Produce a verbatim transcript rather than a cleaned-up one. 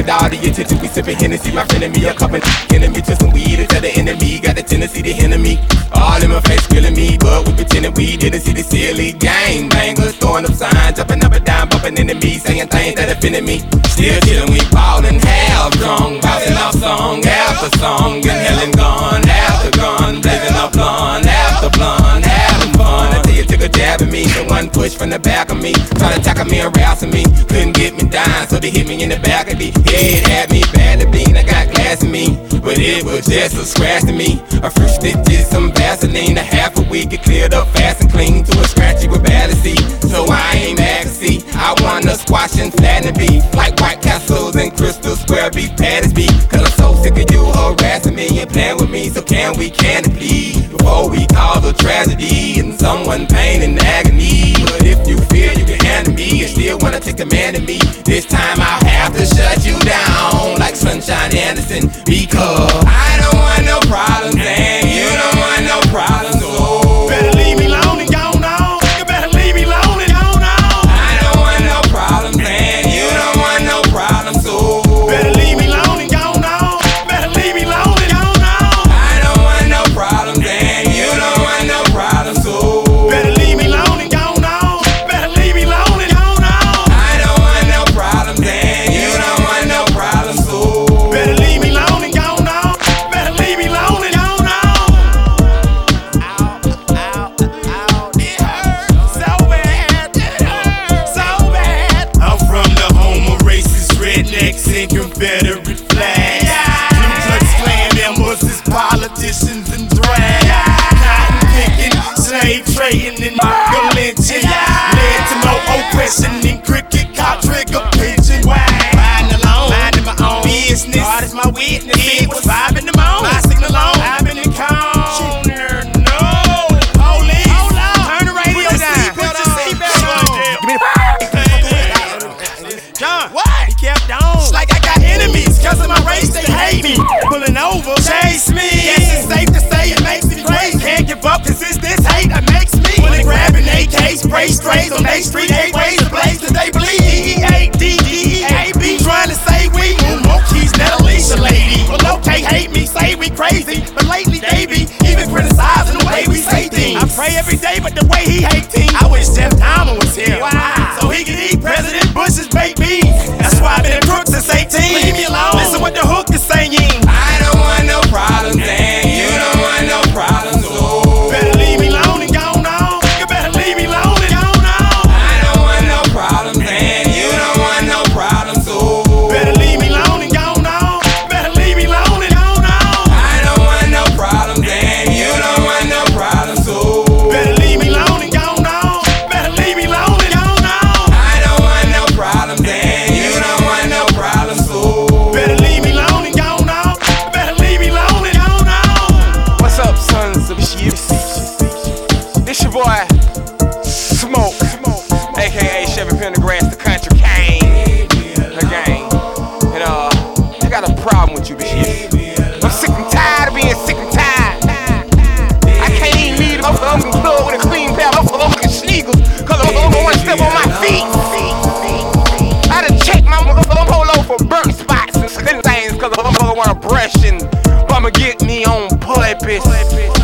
with all the attention. We sippin' Hennessy, my friend and me, a cup of enemy to some weed and tell the enemy. Got the tendency to hinder me, all in my face killing me, but we pretending we didn't see the silly gang bangers throwing up signs, jumping up and down, bumping into me, saying things that offended me. Still chillin', we ballin', half drunk, bouncing off song after song, inhaling gun after gun, blazing up blunt after blunt, having fun until you took a jab at me. The one push from the back of me, trying to tackle me and harassing me, couldn't get me down, so they hit me in the back of the head, had me badly beat. I got glass in me, but it was just a scratch to me. A few stitches, some Vaseline, a half a week, it cleared up fast and clean. To a scratch you would barely see, so I ain't mad to see. I wanna squash and flatten the beef, like White Castles and Crystal Square beef patties be. Cause I'm so sick of you harassing me and playing with me, so can we, can it please? Before we cause a tragedy and someone pain and agony. But if you feel you can handle me and still wanna take command of me, this time I'll have to shut you down like Sunshine Anderson. Because I don't want no problems and you don't want no problems, so better leave me alone and go on. You better leave me alone and go on. I don't want no problems and you don't want no problems, so better leave me alone and go on. Better leave me alone and go on. I don't want no problems and you don't want no problems, so better leave me alone and go on. Better leave me alone and go on. I don't want no problems and you don't want no problems, so better leave me alone and go on. Better leave me alone and go on. Ow, ow, ow, it hurts so bad, it hurts so bad. I'm from the home of racist rednecks and Confederate flags. Ku Klux Klan members is politicians and drag. Cotton picking, slave trading, and nigga lynching led to more oppression than cricket caught trigger pitching. Riding alone, minding my own business. God is my witness. It was five in the morning. My signal on. I've been in corner. No, police. Hold on. Turn the radio down. Put your seatbelt on. Give me the John. What? He kept on. It's like I got enemies. Cause of my race, they hate me. Pulling over, chase me. Yes, it's safe to say it makes me crazy. Can't give up cause it's this hate that makes me. Pulling, grabbing A Ks, spray strays on they street. Eight ways to blaze till they bleed. E E A D D E A B. Trying to say we move more keys than Alicia lady. Well, okay, hate me, say we crazy. But lately they be even criticizing the way we say things. I pray every day, but the way he hate teams. I wish Jeff Dahmer was here. Wow. So he could eat President Bush's baked beans. That's why I've been a crook since eighteen. Leave me alone. Listen what the hook is saying. I don't want no problems and you don't want no problems, so better leave me alone and go on. You better leave me alone and go on. I don't want no problems and you don't want no problems, so better leave me alone and go on. Better leave me alone and go on. I don't want no problems and you don't want no problems, so better leave me alone and go on. Better leave me alone and go on. I don't want no problems and you don't want no problems, so better leave me alone and go on. Better leave me alone and go on. What's up, sons of shit? This your boy, Smoke, aka Chevy Pendergrass, the country king, the gang. And uh, I got a problem with you this year. I'm sick and tired of being sick and tired. I can't even leave the motherfucking club with a clean pair of motherfucking sneakers, cause I don't want to step on my feet. I done checked my motherfucking polo for burnt spots and things, cause I motherfucker wanna brush and I'ma get me on purpose.